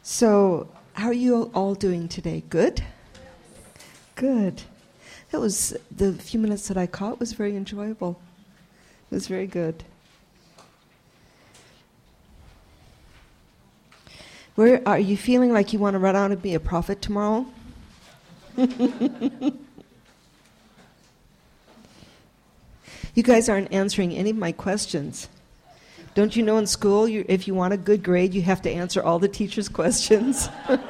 So, how are you all doing today? Good? Good. That was, the few minutes that I caught was very enjoyable. It was very good. Where are you feeling like you want to run out and be a prophet tomorrow? You guys aren't answering any of my questions. Don't you know in school, if you want a good grade, you have to answer all the teachers' questions?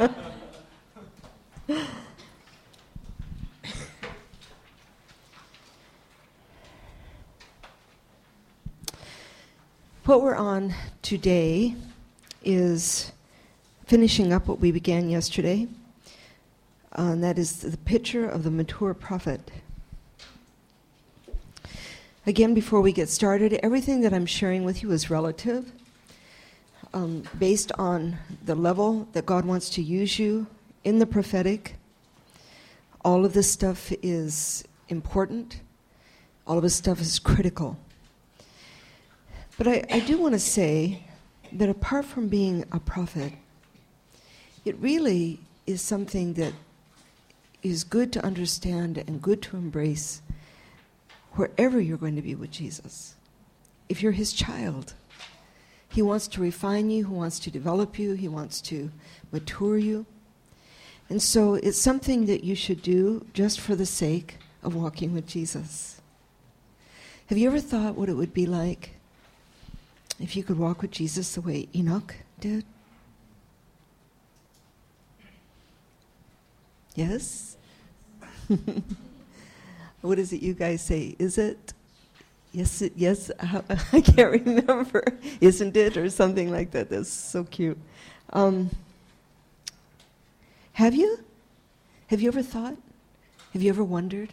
What we're on today is finishing up what we began yesterday, and that is the picture of the mature prophet. Again, before we get started, everything that I'm sharing with you is relative, based on the level that God wants to use you in the prophetic. All of this stuff is important. All of this stuff is critical. But I do want to say that apart from being a prophet, it really is something that is good to understand and good to embrace wherever you're going to be with Jesus. If you're his child, he wants to refine you, he wants to develop you, he wants to mature you. And so it's something that you should do just for the sake of walking with Jesus. Have you ever thought what it would be like if you could walk with Jesus the way Enoch did? Yes? What is it you guys say? Is it? Yes, yes. I can't remember. Isn't it? Or something like that. That's so cute. Have you? Have you ever thought? Have you ever wondered?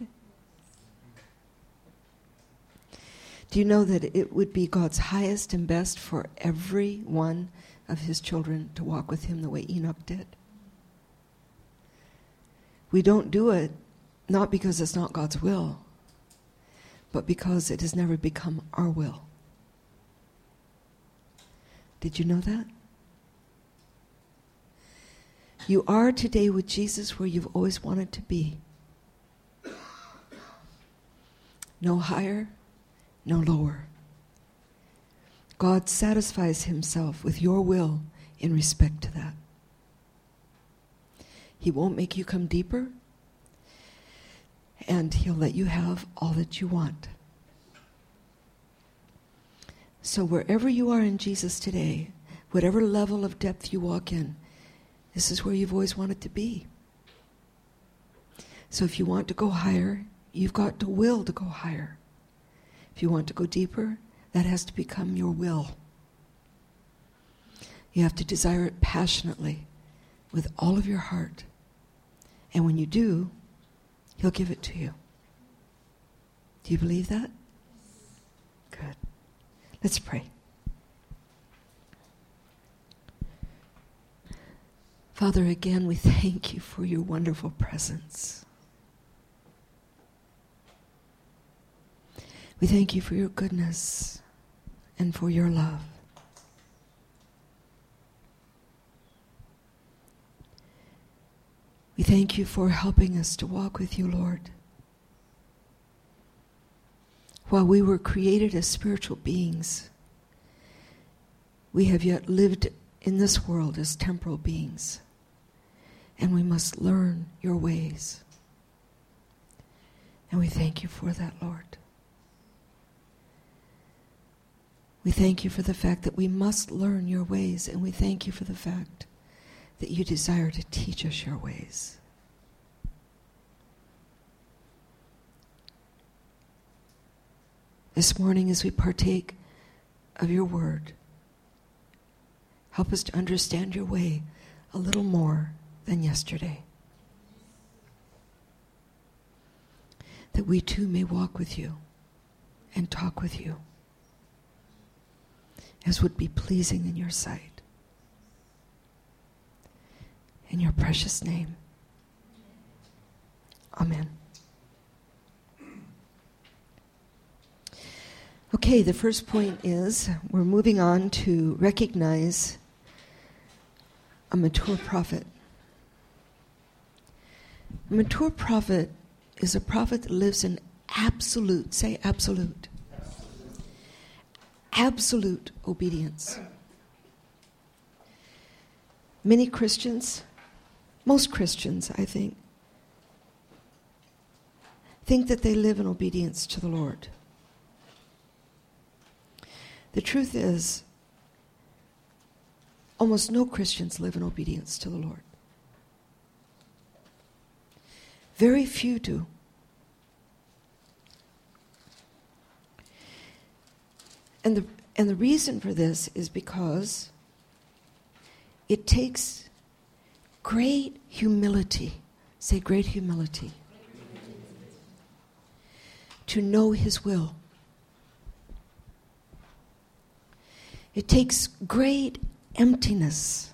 Do you know that it would be God's highest and best for every one of his children to walk with him the way Enoch did? We don't do it not because it's not God's will, but because it has never become our will. Did you know that? You are today with Jesus where you've always wanted to be. No higher, no lower. God satisfies himself with your will in respect to that. He won't make you come deeper, and he'll let you have all that you want. So wherever you are in Jesus today, whatever level of depth you walk in, this is where you've always wanted to be. So if you want to go higher, you've got to will to go higher. If you want to go deeper, that has to become your will. You have to desire it passionately with all of your heart. And when you do, he'll give it to you. Do you believe that? Good. Let's pray. Father, again, we thank you for your wonderful presence. We thank you for your goodness and for your love. We thank you for helping us to walk with you, Lord. While we were created as spiritual beings, we have yet lived in this world as temporal beings, and we must learn your ways. And we thank you for that, Lord. We thank you for the fact that we must learn your ways, and we thank you for the fact that you desire to teach us your ways. This morning, as we partake of your word, help us to understand your way a little more than yesterday. That we too may walk with you and talk with you as would be pleasing in your sight. In your precious name. Amen. Okay, the first point is we're moving on to recognize a mature prophet. A mature prophet is a prophet that lives in absolute, say absolute, absolute obedience. Many Christians, most Christians, I think that they live in obedience to the Lord. The truth is, almost no Christians live in obedience to the Lord. Very few do. And the reason for this is because it takes great humility, say great humility, to know His will. It takes great emptiness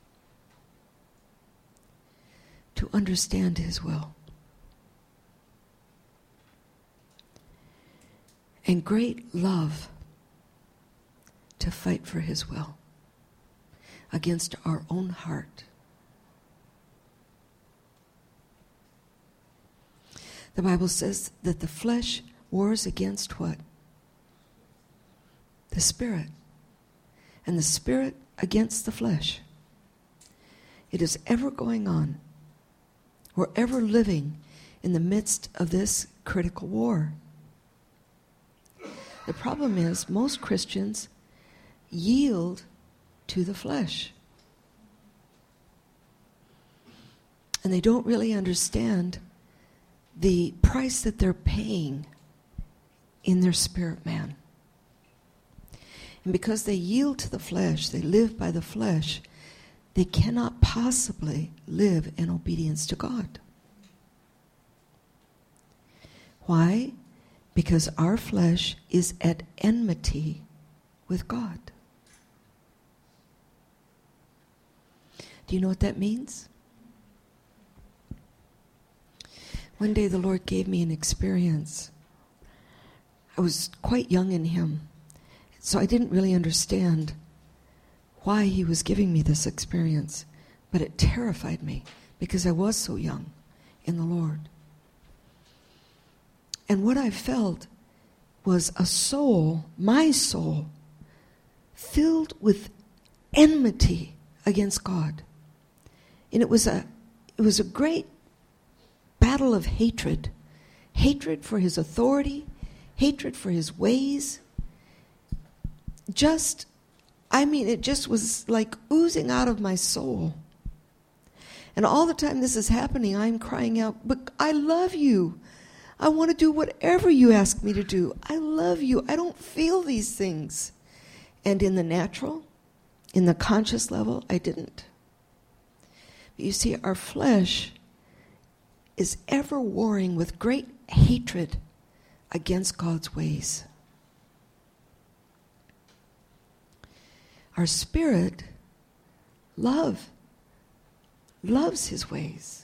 to understand His will. And great love to fight for His will against our own heart. The Bible says that the flesh wars against what? The Spirit. And the Spirit against the flesh. It is ever going on. We're ever living in the midst of this critical war. The problem is most Christians yield to the flesh. And they don't really understand the price that they're paying in their spirit man. And because they yield to the flesh, they live by the flesh, they cannot possibly live in obedience to God. Why? Because our flesh is at enmity with God. Do you know what that means? One day the Lord gave me an experience. I was quite young in Him, so I didn't really understand why He was giving me this experience, but it terrified me because I was so young in the Lord. And what I felt was a soul, my soul, filled with enmity against God. And it was a great battle of hatred. Hatred for His authority, hatred for His ways. It just was like oozing out of my soul. And all the time this is happening, I'm crying out, but I love You. I want to do whatever You ask me to do. I love You. I don't feel these things. And in the natural, in the conscious level, I didn't. But you see, our flesh is ever warring with great hatred against God's ways. Our spirit loves His ways.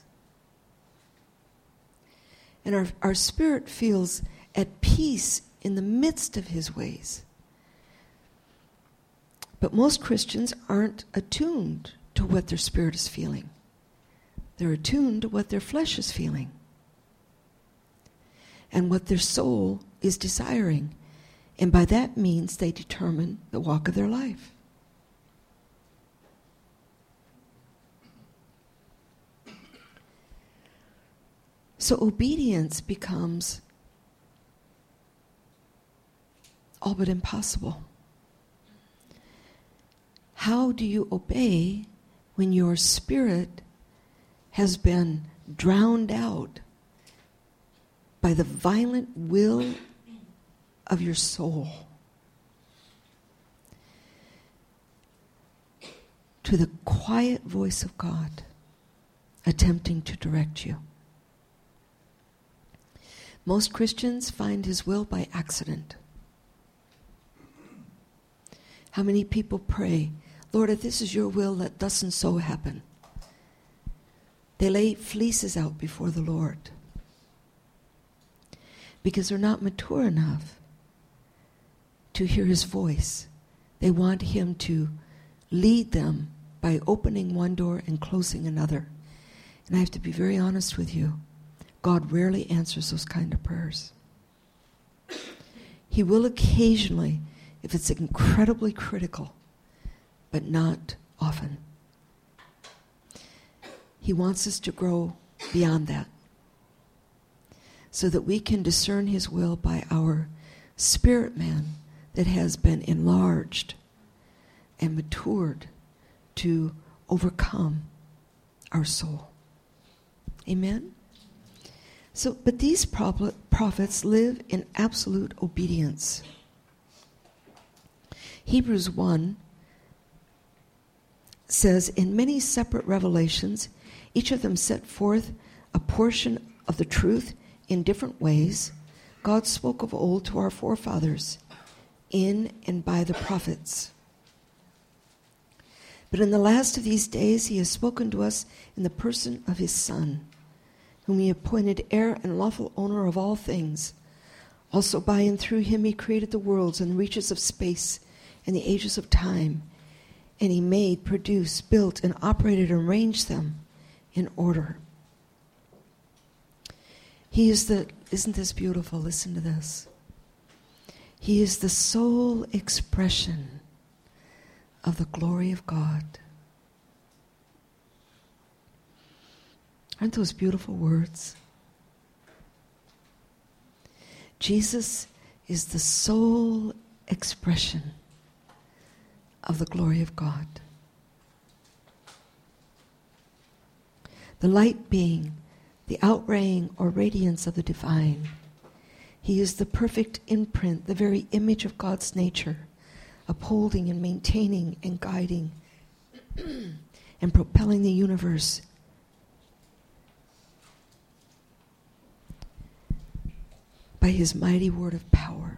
And our spirit feels at peace in the midst of His ways. But most Christians aren't attuned to what their spirit is feeling. They're attuned to what their flesh is feeling and what their soul is desiring. And by that means, they determine the walk of their life. So obedience becomes all but impossible. How do you obey when your spirit has been drowned out by the violent will of your soul to the quiet voice of God attempting to direct you? Most Christians find His will by accident. How many people pray, Lord, if this is Your will, let thus and so happen? They lay fleeces out before the Lord because they're not mature enough to hear His voice. They want Him to lead them by opening one door and closing another. And I have to be very honest with you. God rarely answers those kind of prayers. He will occasionally, if it's incredibly critical, but not often. He wants us to grow beyond that, so that we can discern His will by our spirit man that has been enlarged and matured to overcome our soul. Amen? So, but these prophets live in absolute obedience. Hebrews 1 says, in many separate revelations, each of them set forth a portion of the truth in different ways. God spoke of old to our forefathers in and by the prophets. But in the last of these days, He has spoken to us in the person of His Son, whom He appointed heir and lawful owner of all things. Also by and through Him He created the worlds and the reaches of space and the ages of time. And He made, produced, built, and operated and arranged them in order. He is isn't this beautiful? Listen to this. He is the sole expression of the glory of God. Aren't those beautiful words? Jesus is the sole expression of the glory of God. The light being the outraying or radiance of the divine. He is the perfect imprint, the very image of God's nature, upholding and maintaining and guiding and propelling the universe by His mighty word of power.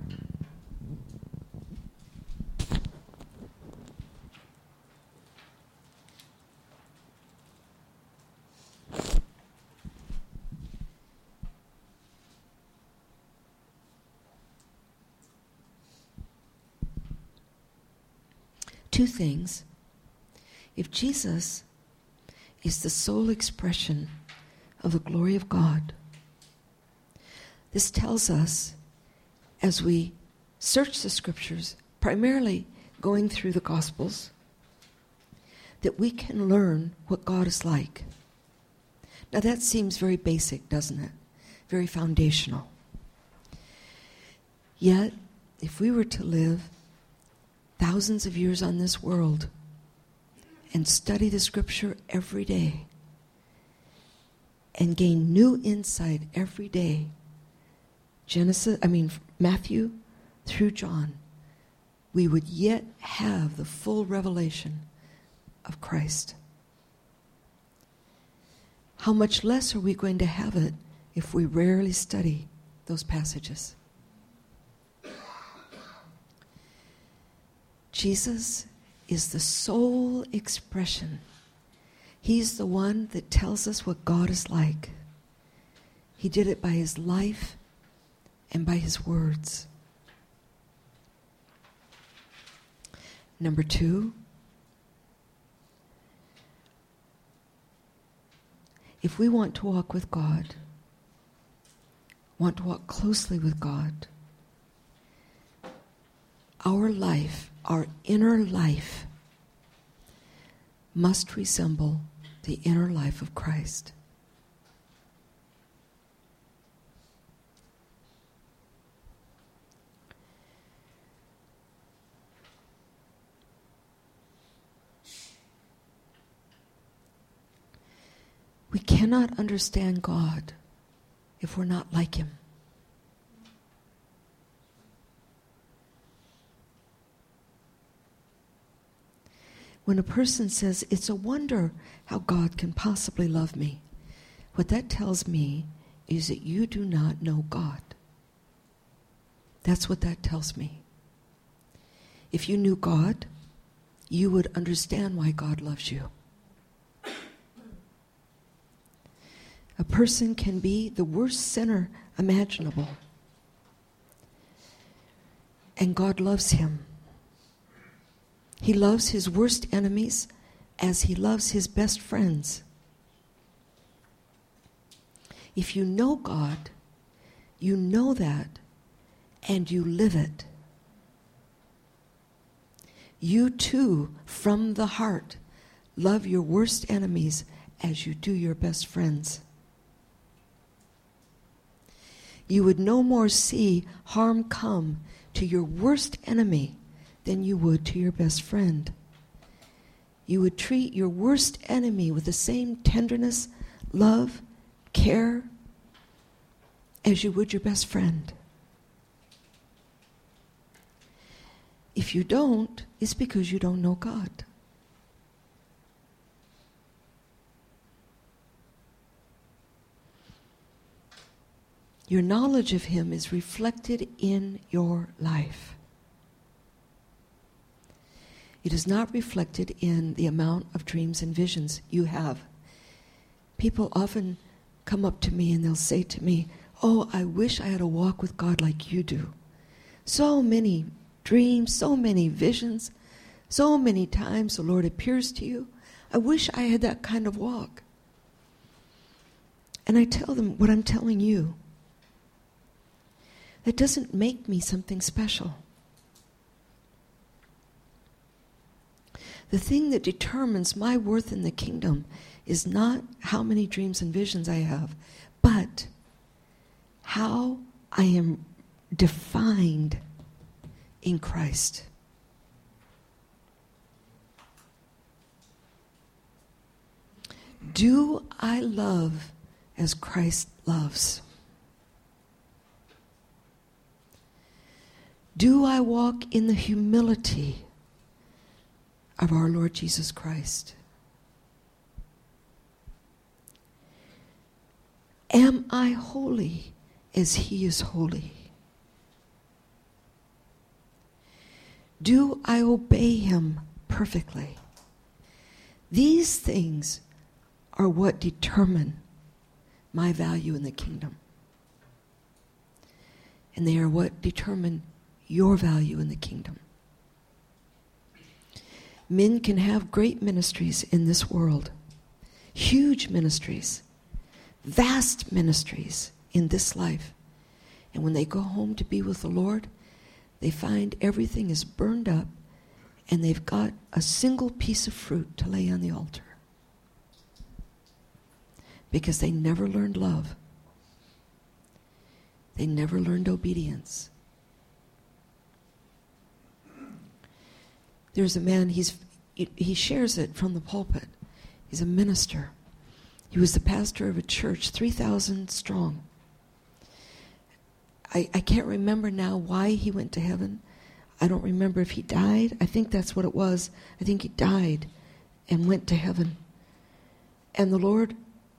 Two things. If Jesus is the sole expression of the glory of God, this tells us, as we search the Scriptures, primarily going through the Gospels, that we can learn what God is like. Now that seems very basic, doesn't it? Very foundational. Yet, if we were to live thousands of years on this world and study the Scripture every day and gain new insight every day, Matthew through John, we would yet have the full revelation of Christ. How much less are we going to have it if we rarely study those passages? Jesus is the sole expression. He's the one that tells us what God is like. He did it by His life and by His words. Number 2, if we want to walk with God, want to walk closely with God, our life, our inner life, must resemble the inner life of Christ. We cannot understand God if we're not like Him. When a person says, it's a wonder how God can possibly love me, what that tells me is that you do not know God. That's what that tells me. If you knew God, you would understand why God loves you. A person can be the worst sinner imaginable, and God loves him. He loves his worst enemies as he loves his best friends. If you know God, you know that, and you live it. You too, from the heart, love your worst enemies as you do your best friends. You would no more see harm come to your worst enemy than you would to your best friend. You would treat your worst enemy with the same tenderness, love, care as you would your best friend. If you don't, it's because you don't know God. Your knowledge of him is reflected in your life. It is not reflected in the amount of dreams and visions you have. People often come up to me and they'll say to me, "Oh, I wish I had a walk with God like you do. So many dreams, so many visions, so many times the Lord appears to you. I wish I had that kind of walk." And I tell them what I'm telling you. That doesn't make me something special. The thing that determines my worth in the kingdom is not how many dreams and visions I have, but how I am defined in Christ. Do I love as Christ loves? Do I walk in the humility of our Lord Jesus Christ? Am I holy as he is holy? Do I obey him perfectly? These things are what determine my value in the kingdom. And they are what determine your value in the kingdom. Men can have great ministries in this world, huge ministries, vast ministries in this life. And when they go home to be with the Lord, they find everything is burned up and they've got a single piece of fruit to lay on the altar. Because they never learned love. They never learned obedience. There's a man, he shares it from the pulpit. He's a minister. He was the pastor of a church, 3,000 strong. I can't remember now why he went to heaven. I don't remember if he died. I think that's what it was. I think he died and went to heaven. And the Lord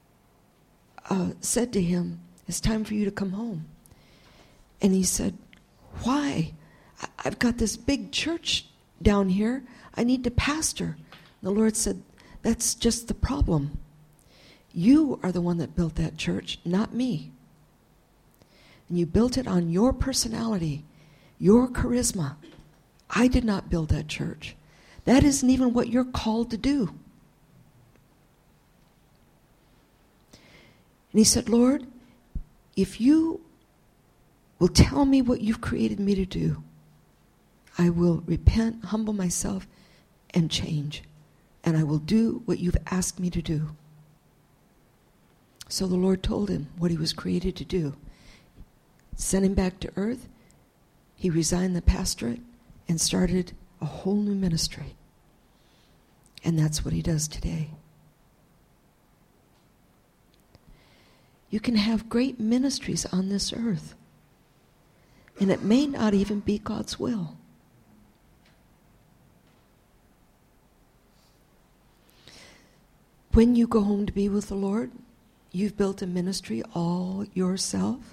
said to him, "It's time for you to come home." And he said, "Why? I've got this big church down here. I need to pastor." The Lord said, "That's just the problem. You are the one that built that church, not me. And you built it on your personality, your charisma. I did not build that church. That isn't even what you're called to do." And he said, "Lord, if you will tell me what you've created me to do, I will repent, humble myself, and change. And I will do what you've asked me to do." So the Lord told him what he was created to do. Sent him back to earth. He resigned the pastorate and started a whole new ministry. And that's what he does today. You can have great ministries on this earth, and it may not even be God's will. When you go home to be with the Lord, you've built a ministry all yourself.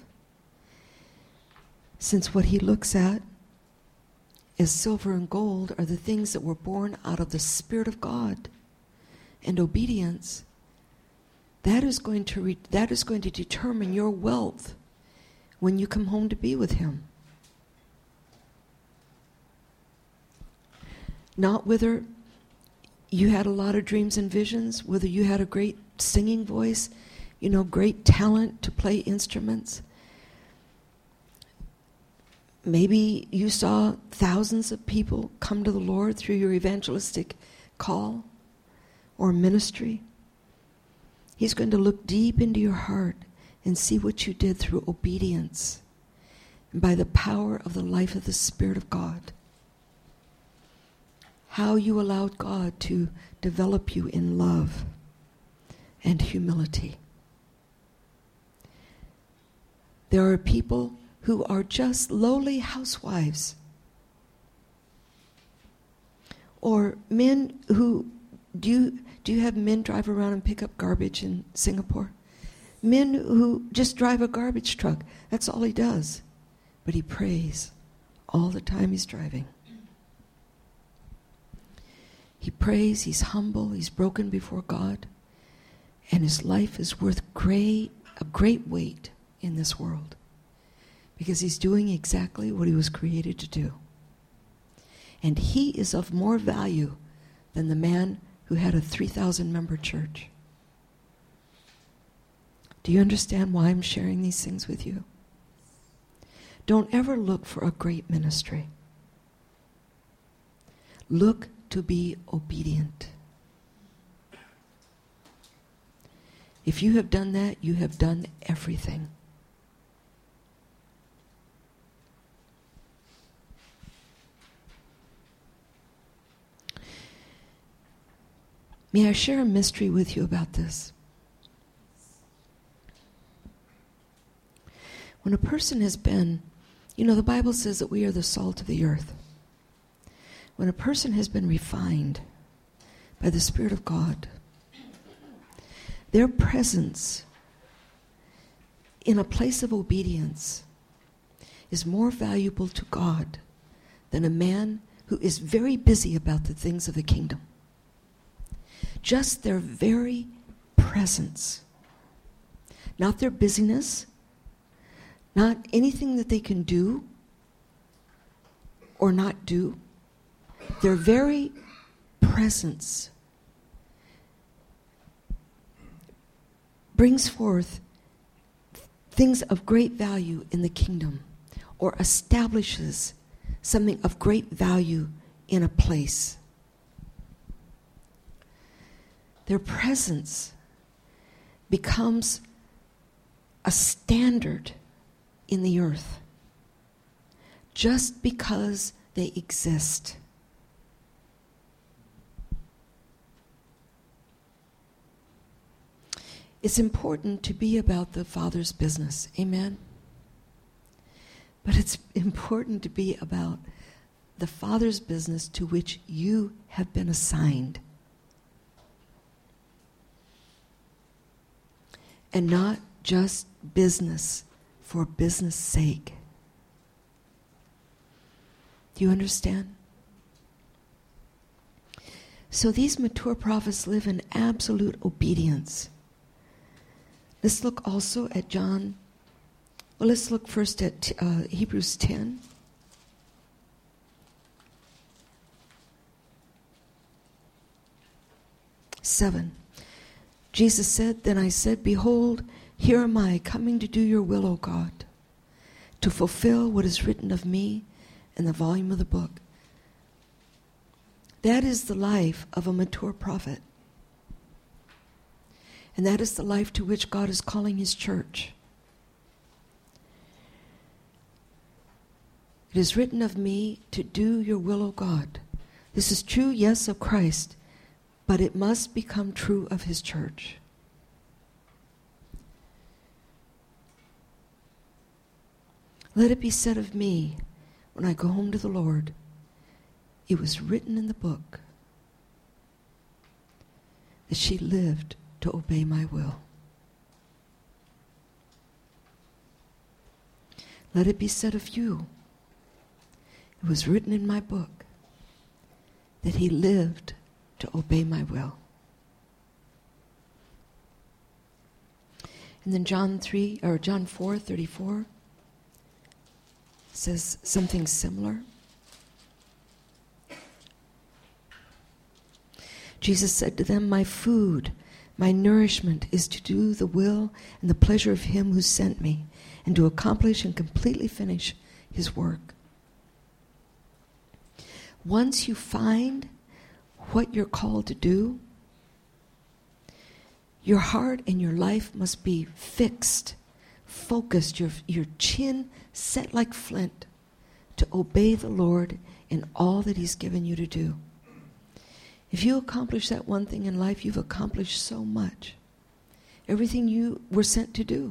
Since what he looks at as silver and gold are the things that were born out of the Spirit of God and obedience, that is going to determine your wealth when you come home to be with him. Not whether you had a lot of dreams and visions, whether you had a great singing voice, great talent to play instruments. Maybe you saw thousands of people come to the Lord through your evangelistic call or ministry. He's going to look deep into your heart and see what you did through obedience and by the power of the life of the Spirit of God. How you allowed God to develop you in love and humility. There are people who are just lowly housewives, or men who, do you have men drive around and pick up garbage in Singapore? Men who just drive a garbage truck. That's all he does. But he prays all the time he's driving. He prays, he's humble, he's broken before God, and his life is worth a great weight in this world, because he's doing exactly what he was created to do. And he is of more value than the man who had a 3,000-member church. Do you understand why I'm sharing these things with you? Don't ever look for a great ministry. Look to be obedient. If you have done that, you have done everything. May I share a mystery with you about this? When a person has been, the Bible says that we are the salt of the earth. When a person has been refined by the Spirit of God, their presence in a place of obedience is more valuable to God than a man who is very busy about the things of the kingdom. Just their very presence, not their busyness, not anything that they can do or not do, their very presence brings forth things of great value in the kingdom, or establishes something of great value in a place. Their presence becomes a standard in the earth just because they exist. It's important to be about the Father's business. Amen? But it's important to be about the Father's business to which you have been assigned. And not just business for business sake. Do you understand? So these mature prophets live in absolute obedience. Let's look also at let's look first at Hebrews 10. Jesus said, "Then I said, behold, here am I, coming to do your will, O God, to fulfill what is written of me in the volume of the book." That is the life of a mature prophet. And that is the life to which God is calling his church. It is written of me to do your will, O God. This is true, yes, of Christ, but it must become true of his church. Let it be said of me when I go home to the Lord, it was written in the book that she lived to obey my will. Let it be said of you, it was written in my book that he lived to obey my will. And then John 4:34 says something similar. Jesus said to them, "My food, my nourishment is to do the will and the pleasure of him who sent me, and to accomplish and completely finish his work." Once you find what you're called to do, your heart and your life must be fixed, focused, your chin set like flint to obey the Lord in all that he's given you to do. If you accomplish that one thing in life, you've accomplished so much. Everything you were sent to do.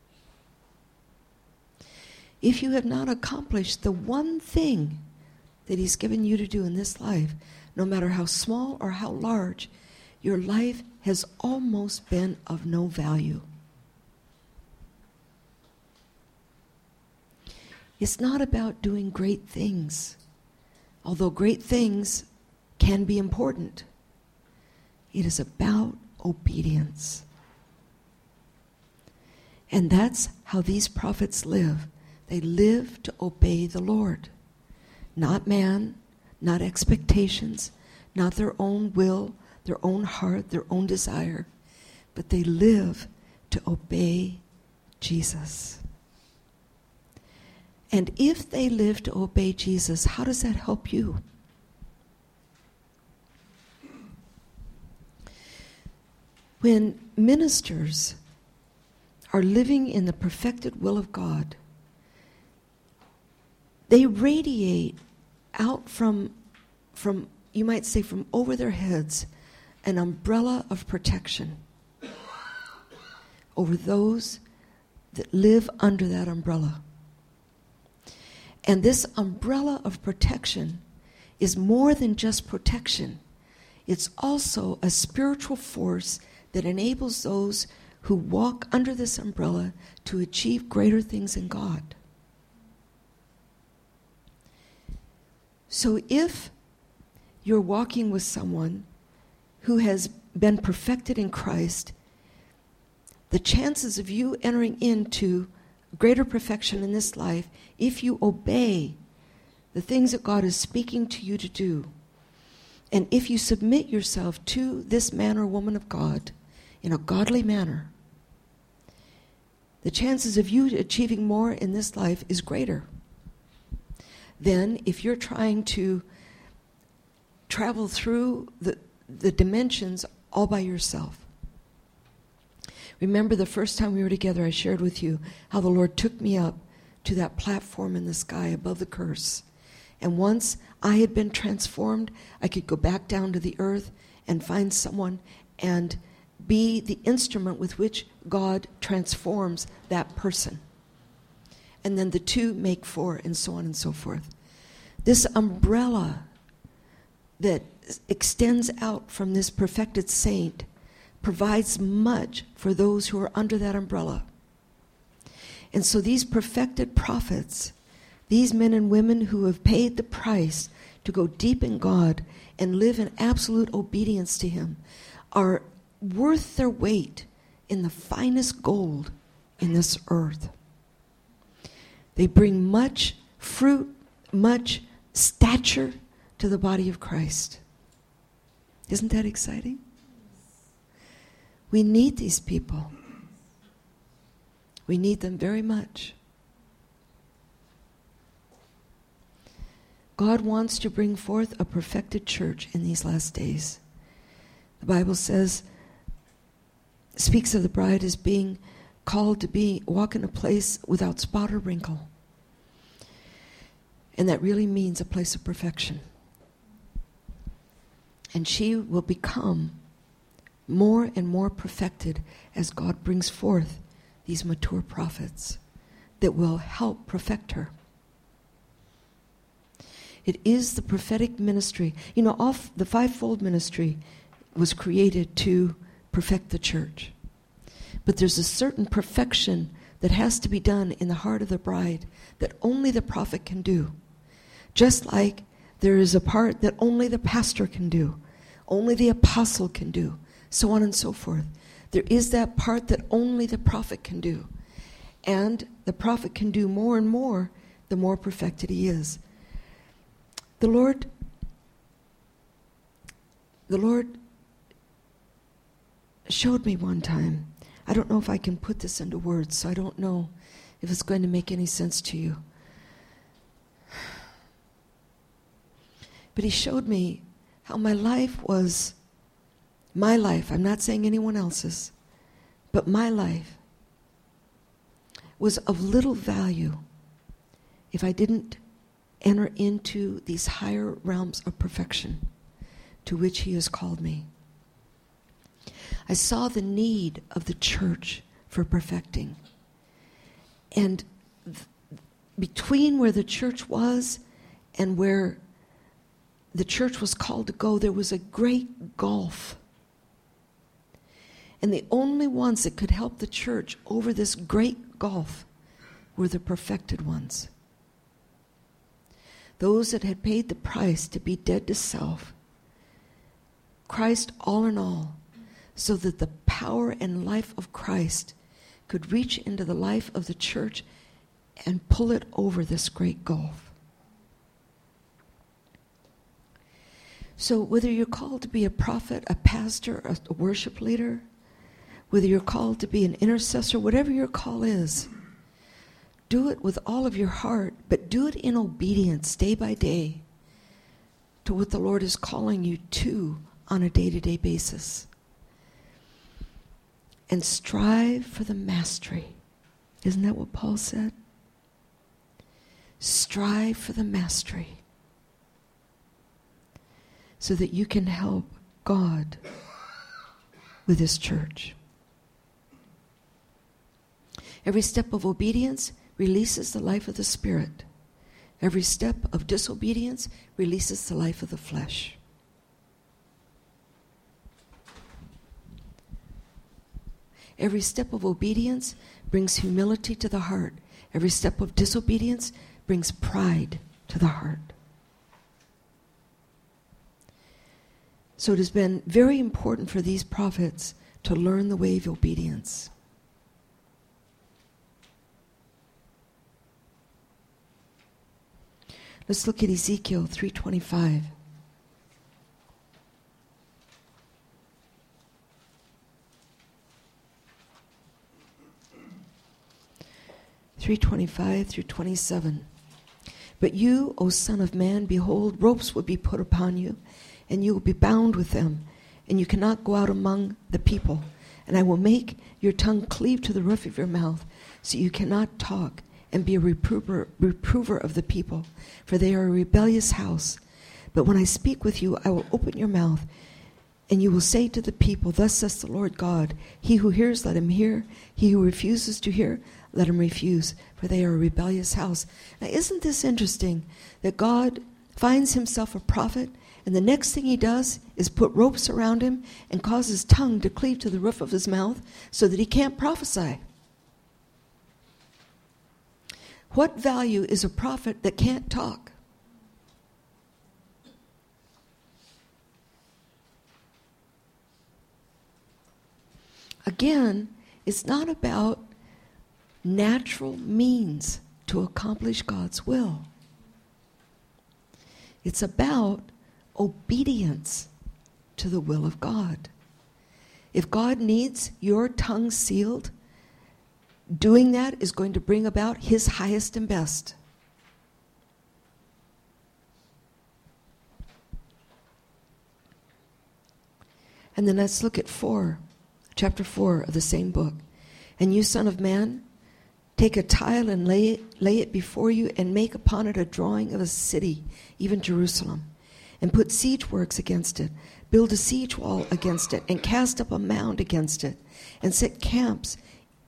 If you have not accomplished the one thing that he's given you to do in this life, no matter how small or how large, your life has almost been of no value. It's not about doing great things, although great things can be important. It is about obedience. And that's how these prophets live. They live to obey the Lord. Not man, not expectations, not their own will, their own heart, their own desire, but they live to obey Jesus. And if they live to obey Jesus, how does that help you? When ministers are living in the perfected will of God, they radiate out from you might say from over their heads, an umbrella of protection over those that live under that umbrella. And this umbrella of protection is more than just protection. It's also a spiritual force that enables those who walk under this umbrella to achieve greater things in God. So if you're walking with someone who has been perfected in Christ, the chances of you entering into greater perfection in this life, if you obey the things that God is speaking to you to do, and if you submit yourself to this man or woman of God in a godly manner, the chances of you achieving more in this life is greater than if you're trying to travel through the dimensions all by yourself. Remember the first time we were together, I shared with you how the Lord took me up to that platform in the sky above the curse. And once I had been transformed, I could go back down to the earth and find someone and be the instrument with which God transforms that person. And then the two make four, and so on and so forth. This umbrella that extends out from this perfected saint provides much for those who are under that umbrella. And so these perfected prophets, these men and women who have paid the price to go deep in God and live in absolute obedience to him, are worth their weight in the finest gold in this earth. They bring much fruit, much stature to the body of Christ. Isn't that exciting? We need these people. We need them very much. God wants to bring forth a perfected church in these last days. The Bible speaks of the bride as being called to walk in a place without spot or wrinkle. And that really means a place of perfection. And she will become more and more perfected as God brings forth these mature prophets that will help perfect her. It is the prophetic ministry. You know, the fivefold ministry was created to perfect the church. But there's a certain perfection that has to be done in the heart of the bride that only the prophet can do. Just like there is a part that only the pastor can do, only the apostle can do, so on and so forth. There is that part that only the prophet can do. And the prophet can do more and more the more perfected he is. The Lord showed me one time. I don't know if I can put this into words, so I don't know if it's going to make any sense to you. But he showed me how my life was, my life, I'm not saying anyone else's, but my life was of little value if I didn't enter into these higher realms of perfection to which he has called me. I saw the need of the church for perfecting. And between where the church was and where the church was called to go, there was a great gulf. And the only ones that could help the church over this great gulf were the perfected ones. Those that had paid the price to be dead to self. Christ all in all, so that the power and life of Christ could reach into the life of the church and pull it over this great gulf. So whether you're called to be a prophet, a pastor, a worship leader, whether you're called to be an intercessor, whatever your call is, do it with all of your heart, but do it in obedience day by day to what the Lord is calling you to on a day-to-day basis. And strive for the mastery. Isn't that what Paul said? Strive for the mastery so that you can help God with his church. Every step of obedience releases the life of the Spirit. Every step of disobedience releases the life of the flesh. Every step of obedience brings humility to the heart. Every step of disobedience brings pride to the heart. So it has been very important for these prophets to learn the way of obedience. Let's look at Ezekiel 3:25. through 27. But you, O son of man, behold, ropes will be put upon you, and you will be bound with them, and you cannot go out among the people. And I will make your tongue cleave to the roof of your mouth, so you cannot talk and be a reprover of the people, for they are a rebellious house. But when I speak with you, I will open your mouth, and you will say to the people, thus says the Lord God, he who hears, let him hear. He who refuses to hear, let him refuse, for they are a rebellious house. Now, isn't this interesting that God finds himself a prophet, and the next thing he does is put ropes around him and cause his tongue to cleave to the roof of his mouth so that he can't prophesy? What value is a prophet that can't talk? Again, it's not about natural means to accomplish God's will. It's about obedience to the will of God. If God needs your tongue sealed, doing that is going to bring about his highest and best. And then let's look at chapter 4 of the same book. And you, son of man, take a tile and lay it before you, and make upon it a drawing of a city, even Jerusalem, and put siege works against it. Build a siege wall against it, and cast up a mound against it, and set camps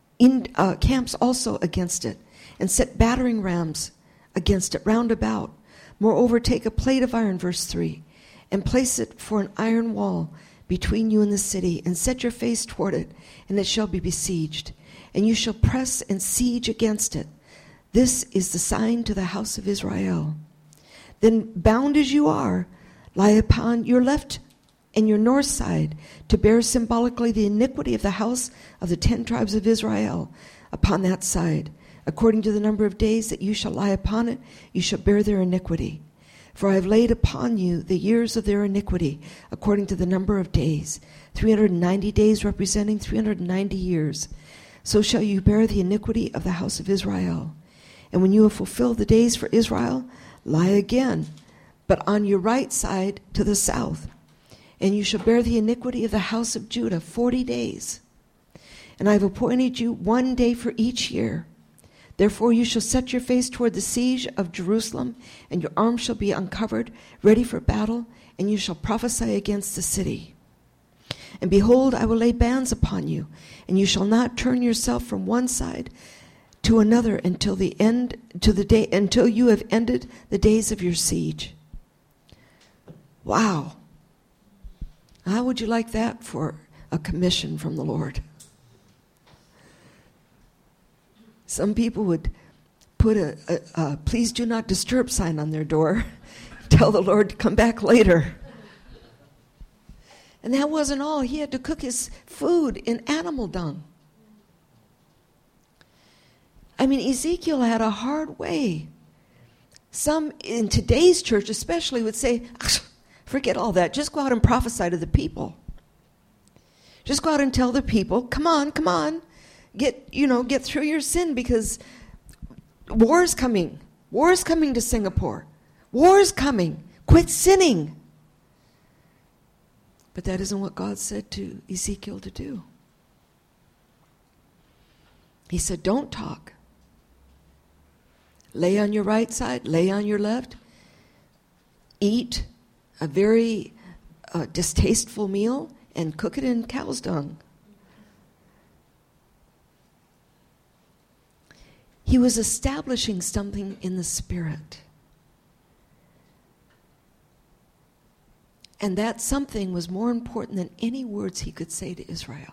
also against it, and set battering rams against it round about. Moreover, take a plate of iron, verse 3, and place it for an iron wall between you and the city, and set your face toward it, and it shall be besieged. And you shall press and siege against it. This is the sign to the house of Israel. Then, bound as you are, lie upon your left and your north side, to bear symbolically the iniquity of the house of the 10 tribes of Israel upon that side. According to the number of days that you shall lie upon it, you shall bear their iniquity. For I have laid upon you the years of their iniquity, according to the number of days. 390 days representing 390 years. So shall you bear the iniquity of the house of Israel. And when you have fulfilled the days for Israel, lie again, but on your right side to the south. And you shall bear the iniquity of the house of Judah 40 days. And I have appointed you 1 day for each year. Therefore you shall set your face toward the siege of Jerusalem, and your arms shall be uncovered, ready for battle, and you shall prophesy against the city. And behold, I will lay bands upon you, and you shall not turn yourself from one side to another until you have ended the days of your siege. Wow. How would you like that for a commission from the Lord? Some people would put a please do not disturb sign on their door, tell the Lord to come back later. And that wasn't all. He had to cook his food in animal dung. I mean, Ezekiel had a hard way. Some in today's church especially would say, forget all that. Just go out and prophesy to the people. Just go out and tell the people, come on. Get through your sin, because war is coming. War is coming to Singapore. War is coming. Quit sinning. But that isn't what God said to Ezekiel to do. He said, don't talk. Lay on your right side, lay on your left. Eat a very distasteful meal and cook it in cow's dung. He was establishing something in the spirit. And that something was more important than any words he could say to Israel.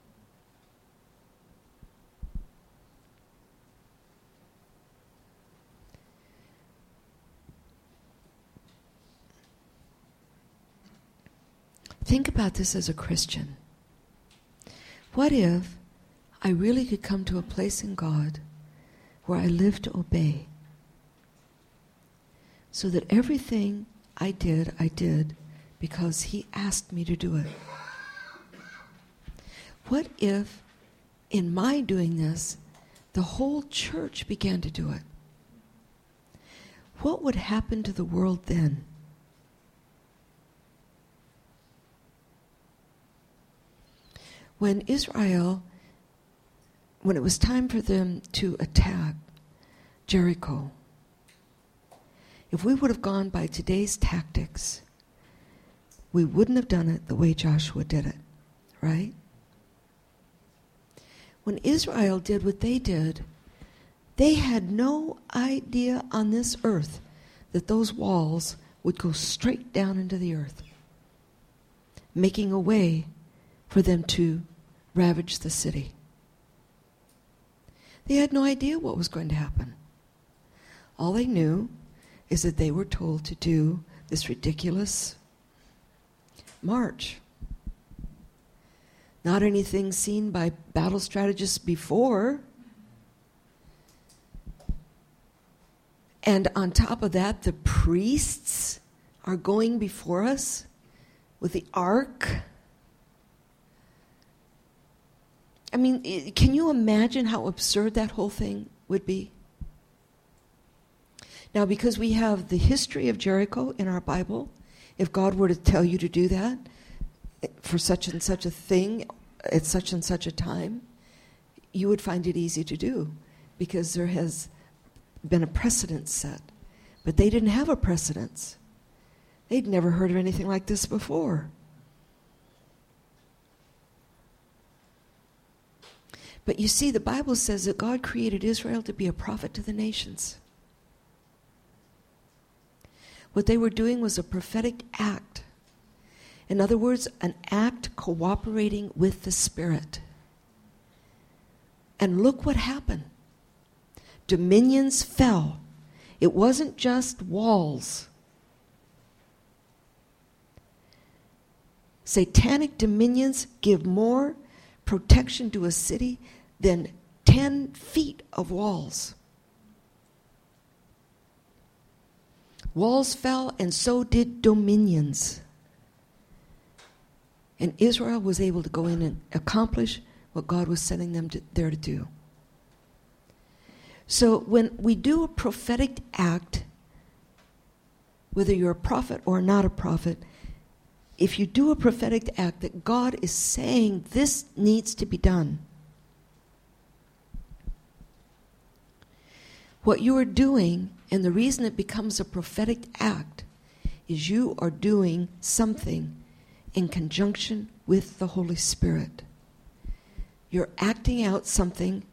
Think about this as a Christian. What if I really could come to a place in God where I live to obey, so that everything I did because he asked me to do it? What if in my doing this, the whole church began to do it? What would happen to the world then? When it was time for them to attack Jericho, if we would have gone by today's tactics, we wouldn't have done it the way Joshua did it, right? When Israel did what they did, they had no idea on this earth that those walls would go straight down into the earth, making a way for them to ravage the city. They had no idea what was going to happen. All they knew is that they were told to do this ridiculous march. Not anything seen by battle strategists before. And on top of that, the priests are going before us with the ark. I mean, can you imagine how absurd that whole thing would be? Now, because we have the history of Jericho in our Bible, if God were to tell you to do that for such and such a thing at such and such a time, you would find it easy to do, because there has been a precedent set. But they didn't have a precedence. They'd never heard of anything like this before. But you see, the Bible says that God created Israel to be a prophet to the nations. What they were doing was a prophetic act. In other words, an act cooperating with the Spirit. And look what happened. Dominions fell. It wasn't just walls. Satanic dominions give more protection to a city than 10 feet of walls. Walls fell, and so did dominions. And Israel was able to go in and accomplish what God was sending them there to do. So when we do a prophetic act, whether you're a prophet or not a prophet, if you do a prophetic act that God is saying this needs to be done, what you are doing, and the reason it becomes a prophetic act, is you are doing something in conjunction with the Holy Spirit. You're acting out something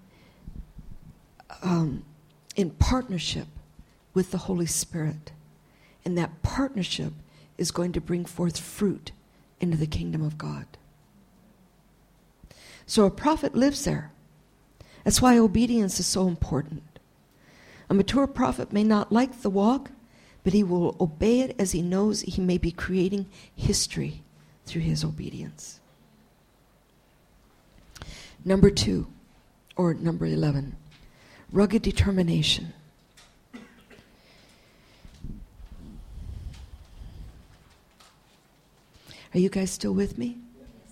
in partnership with the Holy Spirit. And that partnership is going to bring forth fruit into the kingdom of God. So a prophet lives there. That's why obedience is so important. A mature prophet may not like the walk, but he will obey it as he knows he may be creating history through his obedience. Number 2, or number 11, rugged determination. Are you guys still with me?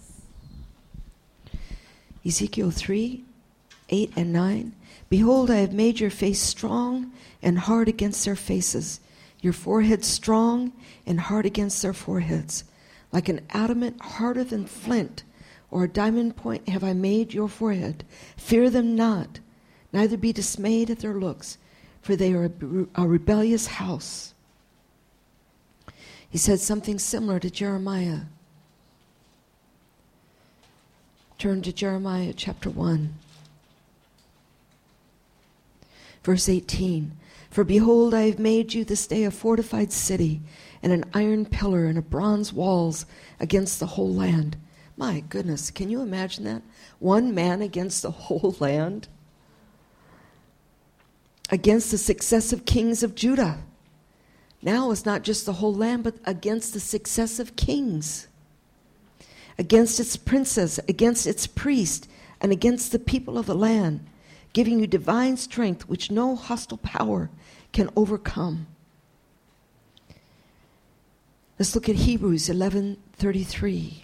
Yes. Ezekiel 3, 8 and 9. Behold, I have made your face strong and hard against their faces, your forehead strong and hard against their foreheads. Like an adamant harder than flint, or a diamond point have I made your forehead. Fear them not, neither be dismayed at their looks, for they are a rebellious house. He said something similar to Jeremiah. Turn to Jeremiah chapter 1. Verse 18. For behold, I have made you this day a fortified city, and an iron pillar, and a bronze walls against the whole land. My goodness, can you imagine that? One man against the whole land? Against the successive kings of Judah. Now it's not just the whole land, but against the successive kings. Against its princes, against its priests, and against the people of the land, giving you divine strength which no hostile power can overcome. Let's look at Hebrews 11:33.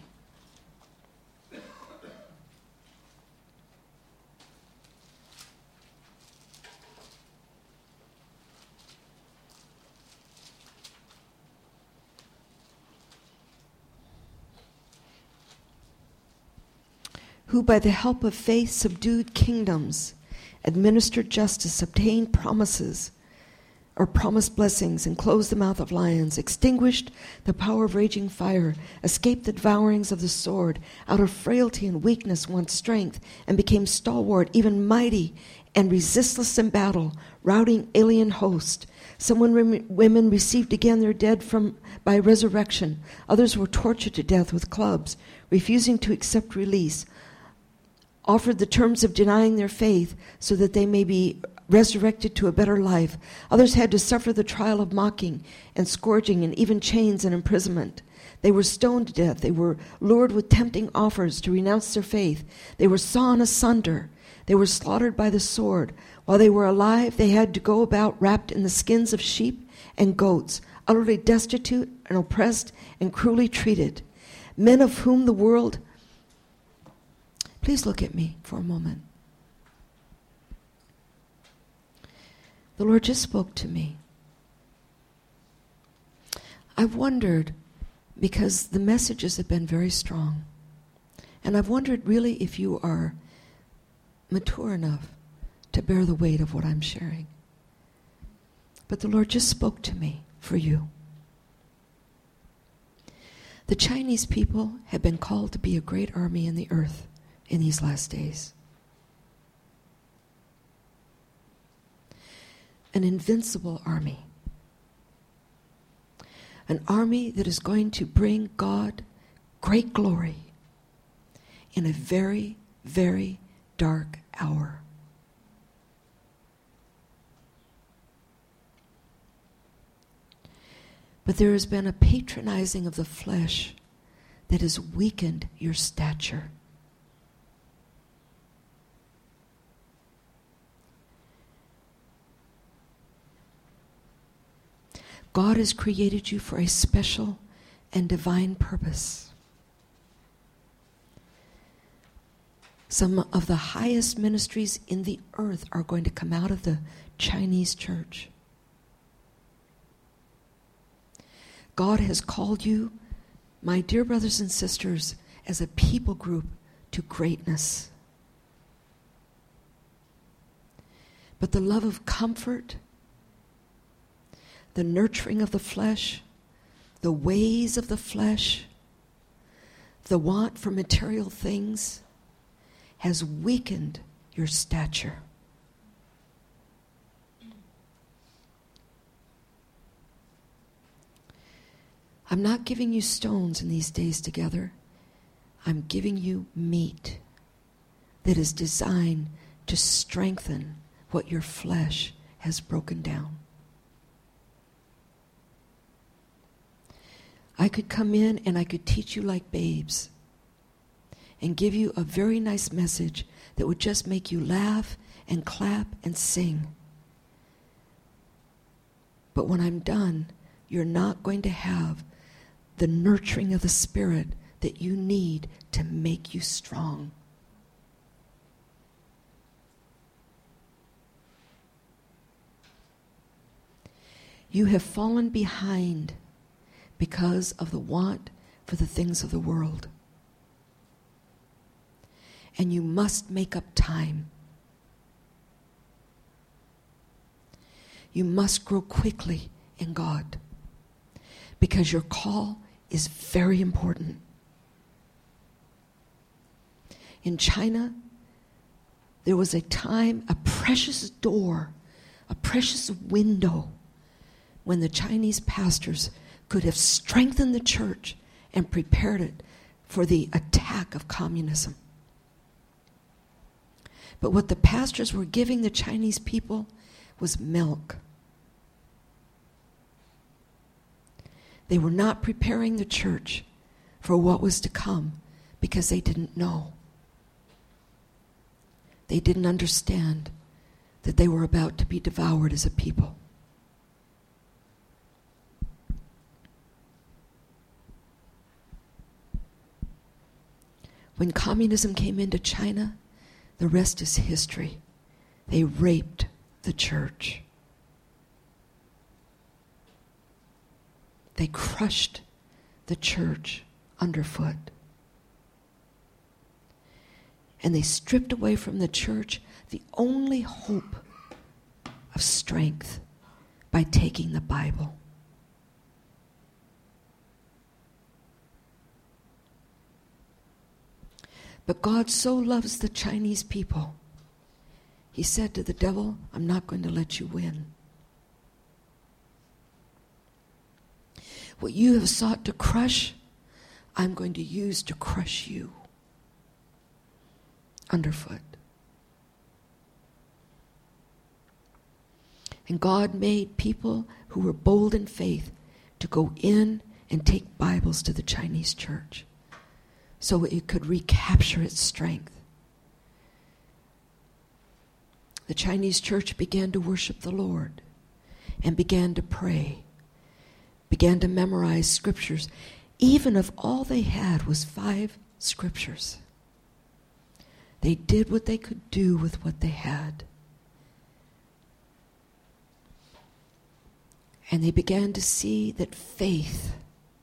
Who by the help of faith subdued kingdoms, administered justice, obtained promises, or promised blessings, and closed the mouth of lions, extinguished the power of raging fire, escaped the devourings of the sword, out of frailty and weakness won strength, and became stalwart, even mighty, and resistless in battle, routing alien hosts. Some women received again their dead by resurrection. Others were tortured to death with clubs, refusing to accept release, offered the terms of denying their faith so that they may be resurrected to a better life. Others had to suffer the trial of mocking and scourging and even chains and imprisonment. They were stoned to death. They were lured with tempting offers to renounce their faith. They were sawn asunder. They were slaughtered by the sword. While they were alive, they had to go about wrapped in the skins of sheep and goats, utterly destitute and oppressed and cruelly treated. Men of whom the world... Please look at me for a moment. The Lord just spoke to me. I've wondered, because the messages have been very strong, and I've wondered really if you are mature enough to bear the weight of what I'm sharing. But the Lord just spoke to me for you. The Chinese people have been called to be a great army in the earth in these last days. An invincible army. An army that is going to bring God great glory in a very, very dark hour. But there has been a patronizing of the flesh that has weakened your stature. God has created you for a special and divine purpose. Some of the highest ministries in the earth are going to come out of the Chinese church. God has called you, my dear brothers and sisters, as a people group to greatness. But the love of comfort, the nurturing of the flesh, the ways of the flesh, the want for material things has weakened your stature. I'm not giving you stones in these days together. I'm giving you meat that is designed to strengthen what your flesh has broken down. I could come in and I could teach you like babes and give you a very nice message that would just make you laugh and clap and sing. But when I'm done, you're not going to have the nurturing of the Spirit that you need to make you strong. You have fallen behind because of the want for the things of the world. And you must make up time. You must grow quickly in God because your call is very important. In China, there was a time, a precious door, a precious window when the Chinese pastors could have strengthened the church and prepared it for the attack of communism. But what the pastors were giving the Chinese people was milk. They were not preparing the church for what was to come because they didn't know. They didn't understand that they were about to be devoured as a people. When communism came into China, the rest is history. They raped the church. They crushed the church underfoot. And they stripped away from the church the only hope of strength by taking the Bible. But God so loves the Chinese people, he said to the devil, I'm not going to let you win. What you have sought to crush, I'm going to use to crush you underfoot. And God made people who were bold in faith to go in and take Bibles to the Chinese church so it could recapture its strength. The Chinese church began to worship the Lord and began to pray, began to memorize scriptures, even if all they had was 5 scriptures. They did what they could do with what they had. And they began to see that faith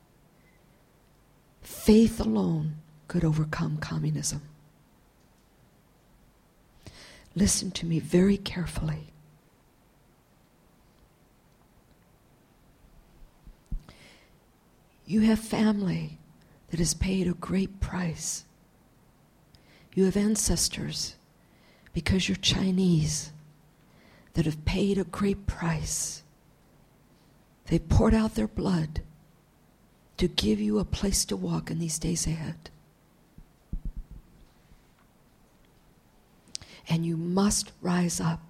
alone could overcome communism. Listen to me very carefully. You have family that has paid a great price. You have ancestors, because you're Chinese, that have paid a great price. They poured out their blood to give you a place to walk in these days ahead. And you must rise up.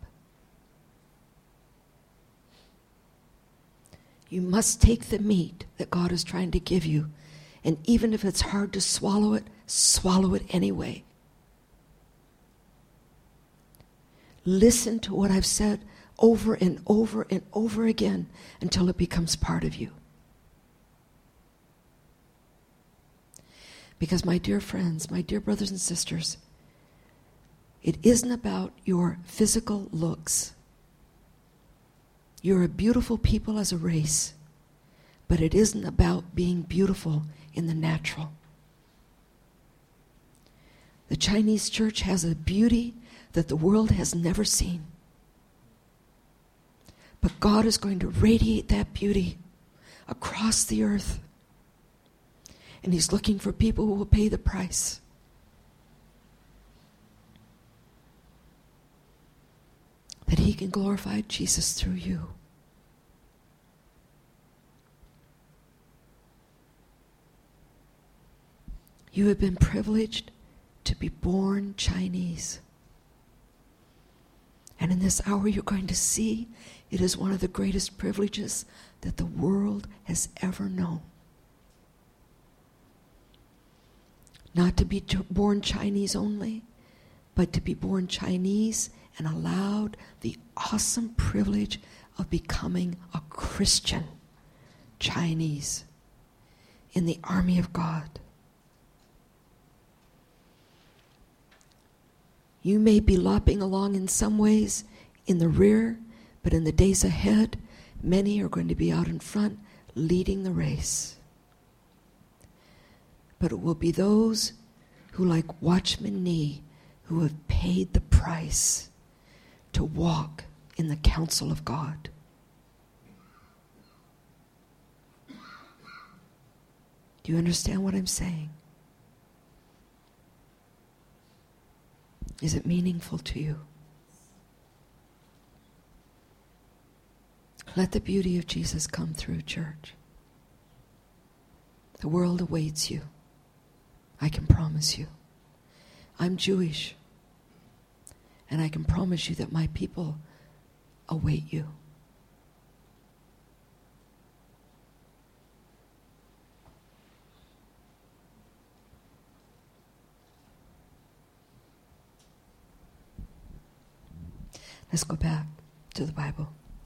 You must take the meat that God is trying to give you, and even if it's hard to swallow it anyway. Listen to what I've said over and over and over again until it becomes part of you. Because my dear friends, my dear brothers and sisters, It isn't about your physical looks. You're a beautiful people as a race, but it isn't about being beautiful in the natural. The Chinese church has a beauty that the world has never seen. But God is going to radiate that beauty across the earth. And He's looking for people who will pay the price. That He can glorify Jesus through you. You have been privileged to be born Chinese. And in this hour you're going to see it is one of the greatest privileges that the world has ever known. Not to be born Chinese only, but to be born Chinese and allowed the awesome privilege of becoming a Christian Chinese in the army of God. You may be lopping along in some ways in the rear, but in the days ahead, many are going to be out in front leading the race. But it will be those who, like Watchman Nee, who have paid the price to walk in the counsel of God. Do you understand what I'm saying? Is it meaningful to you? Let the beauty of Jesus come through, church. The world awaits you. I can promise you. I'm Jewish. And I can promise you that my people await you. Let's go back to the Bible.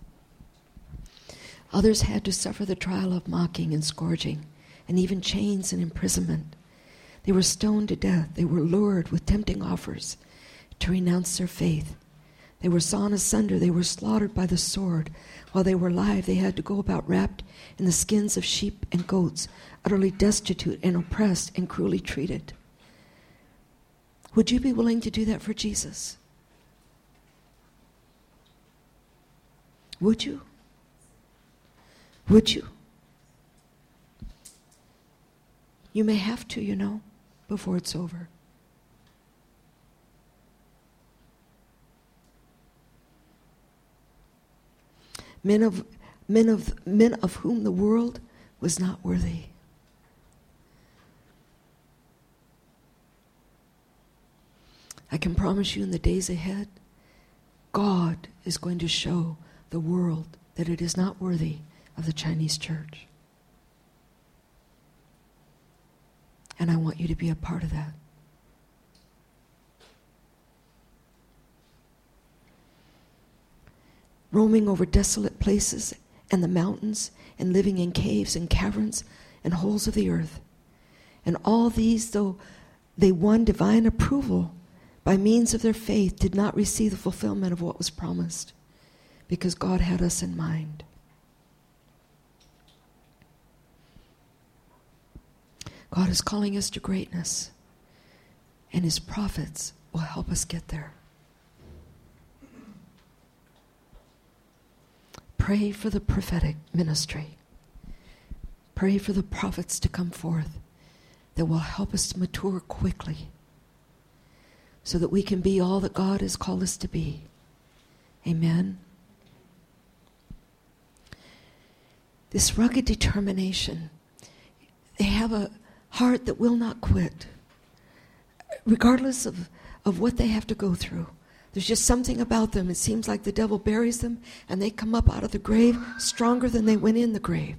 Others had to suffer the trial of mocking and scourging, and even chains and imprisonment. They were stoned to death. They were lured with tempting offers to renounce their faith. They were sawn asunder. They were slaughtered by the sword. While they were alive, they had to go about wrapped in the skins of sheep and goats, utterly destitute and oppressed and cruelly treated. Would you be willing to do that for Jesus? Would you? Would you? You may have to, you know, before it's over. Men of whom the world was not worthy. I can promise you in the days ahead, God is going to show the world that it is not worthy of the Chinese church. And I want you to be a part of that. Roaming over desolate places and the mountains and living in caves and caverns and holes of the earth. And all these, though they won divine approval by means of their faith, did not receive the fulfillment of what was promised, because God had us in mind. God is calling us to greatness, and His prophets will help us get there. Pray for the prophetic ministry. Pray for the prophets to come forth that will help us to mature quickly so that we can be all that God has called us to be. Amen. This rugged determination, they have a heart that will not quit, regardless of what they have to go through. There's just something about them. It seems like the devil buries them, and they come up out of the grave stronger than they went in the grave.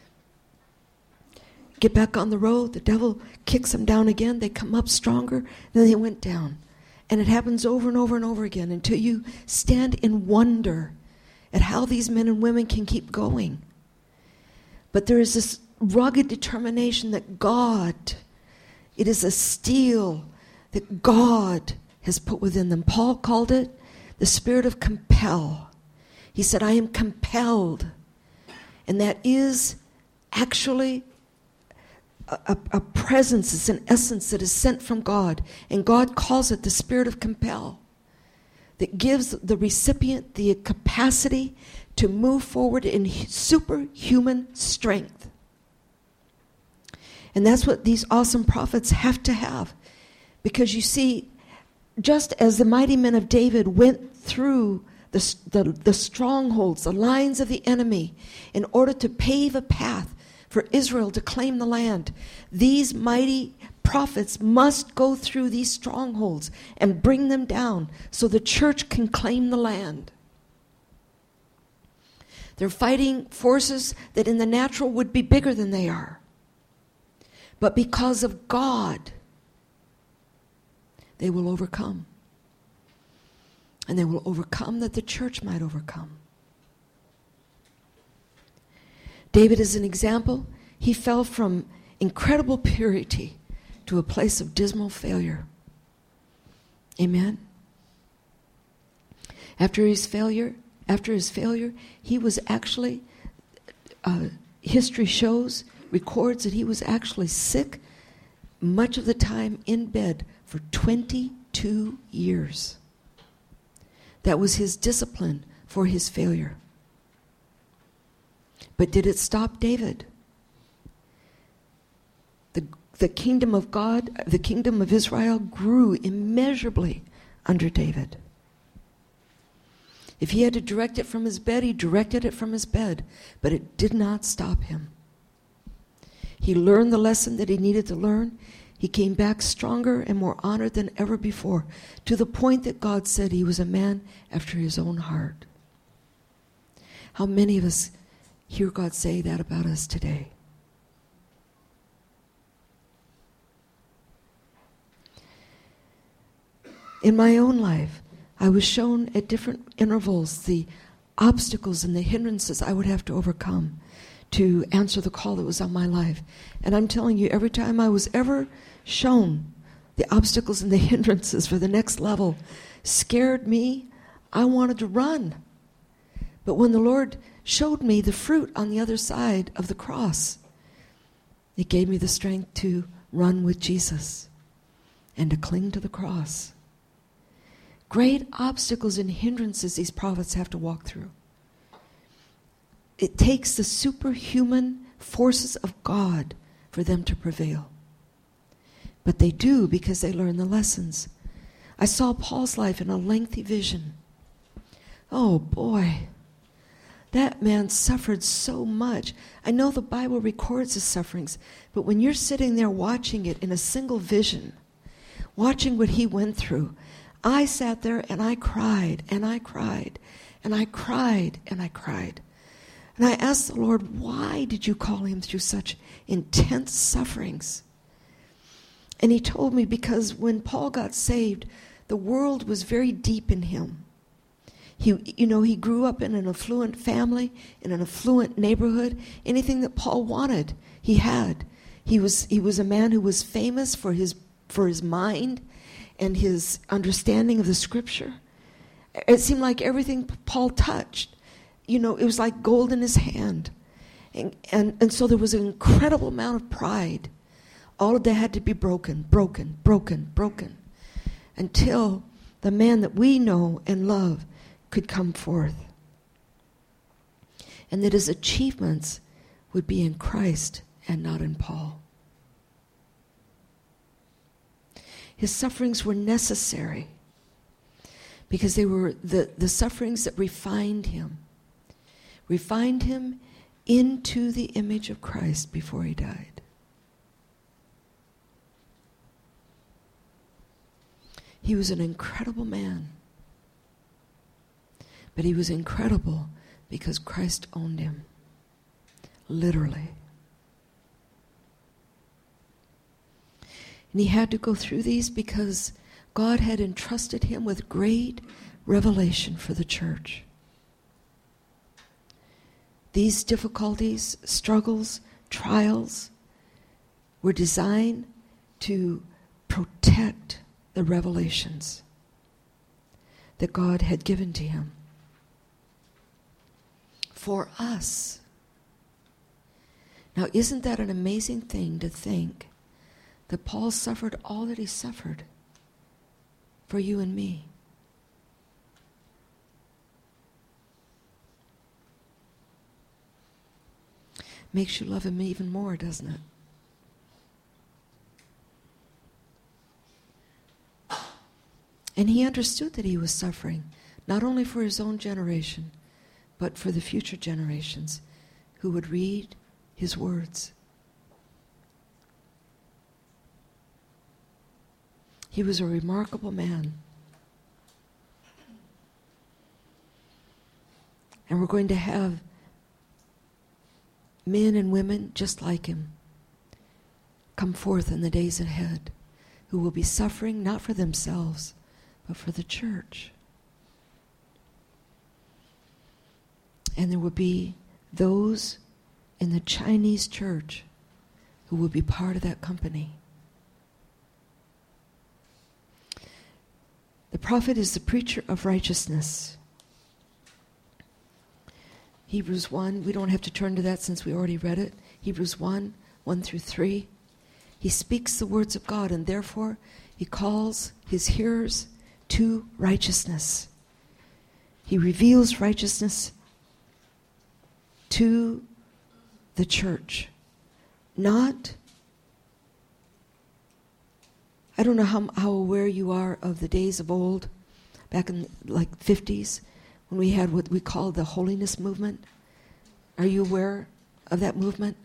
Get back on the road, the devil kicks them down again. They come up stronger than they went down. And it happens over and over and over again until you stand in wonder at how these men and women can keep going. But there is this rugged determination that God, it is a steel that God has put within them. Paul called it the spirit of compel. He said, I am compelled. And that is actually a presence, it's an essence that is sent from God. And God calls it the spirit of compel, that gives the recipient the capacity to move forward in superhuman strength. And that's what these awesome prophets have to have. Because you see, just as the mighty men of David went through the strongholds, the lines of the enemy, in order to pave a path for Israel to claim the land, these mighty prophets must go through these strongholds and bring them down so the church can claim the land. They're fighting forces that in the natural would be bigger than they are. But because of God, they will overcome. And they will overcome that the church might overcome. David is an example. He fell from incredible purity to a place of dismal failure. Amen. After his failure, he was actually, history records that he was actually sick much of the time in bed for 22 years. That was his discipline for his failure. But did it stop David? The kingdom of God, the kingdom of Israel grew immeasurably under David. If he had to direct it from his bed, he directed it from his bed, but it did not stop him. He learned the lesson that he needed to learn. He came back stronger and more honored than ever before, to the point that God said he was a man after his own heart. How many of us hear God say that about us today? In my own life, I was shown at different intervals the obstacles and the hindrances I would have to overcome to answer the call that was on my life. And I'm telling you, every time I was ever shown the obstacles and the hindrances for the next level scared me, I wanted to run. But when the Lord showed me the fruit on the other side of the cross, it gave me the strength to run with Jesus and to cling to the cross. Great obstacles and hindrances these prophets have to walk through. It takes the superhuman forces of God for them to prevail. But they do because they learn the lessons. I saw Paul's life in a lengthy vision. Oh boy, that man suffered so much. I know the Bible records his sufferings, but when you're sitting there watching it in a single vision, watching what he went through, I sat there and I cried and I cried and I cried and I cried. And I asked the Lord, why did you call him through such intense sufferings? And he told me because when Paul got saved, the world was very deep in him. He grew up in an affluent family, in an affluent neighborhood. Anything that Paul wanted, he had. He was a man who was famous for his mind and his understanding of the Scripture. It seemed like everything Paul touched, it was like gold in his hand. And so there was an incredible amount of pride. All of that had to be broken, until the man that we know and love could come forth. And that his achievements would be in Christ and not in Paul. His sufferings were necessary because they were the sufferings that refined him into the image of Christ before he died. He was an incredible man, but he was incredible because Christ owned him, literally. And he had to go through these because God had entrusted him with great revelation for the church. These difficulties, struggles, trials were designed to protect the revelations that God had given to him. For us. Now, isn't that an amazing thing to think that Paul suffered all that he suffered for you and me? Makes you love him even more, doesn't it? And he understood that he was suffering, not only for his own generation, but for the future generations who would read his words. He was a remarkable man. And we're going to have men and women just like him come forth in the days ahead, who will be suffering not for themselves, but for the church. And there will be those in the Chinese church who will be part of that company. The prophet is the preacher of righteousness. Hebrews 1, we don't have to turn to that since we already read it. Hebrews 1, 1 through 3. He speaks the words of God, and therefore he calls his hearers to righteousness. He reveals righteousness to the church. Not, I don't know how aware you are of the days of old, back in like 50s, when we had what we called the holiness movement. Are you aware of that movement?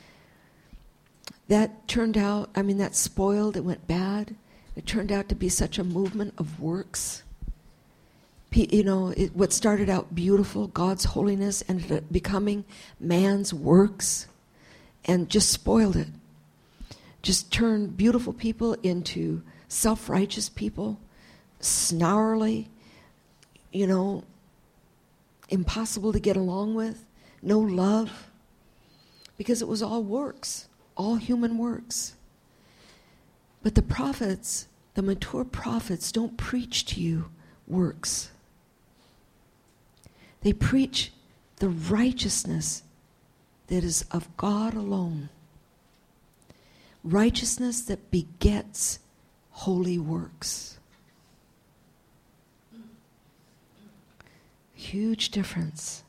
That turned out, that spoiled, it went bad. It turned out to be such a movement of works. What started out beautiful, God's holiness, ended up becoming man's works and just spoiled it. Just turned beautiful people into self-righteous people, snarly, impossible to get along with, no love, because it was all works, all human works. But the prophets, the mature prophets, don't preach to you works. They preach the righteousness that is of God alone. Righteousness that begets holy works. Huge difference.